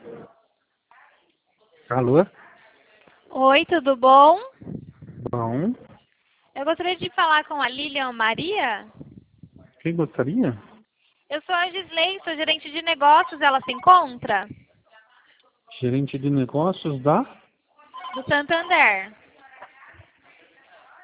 Alô? Oi, tudo bom? Bom. Eu gostaria de falar com a Lilian Maria. Quem gostaria? Eu sou a Gisley, sou gerente de negócios, ela se encontra? Gerente de negócios da? Do Santander.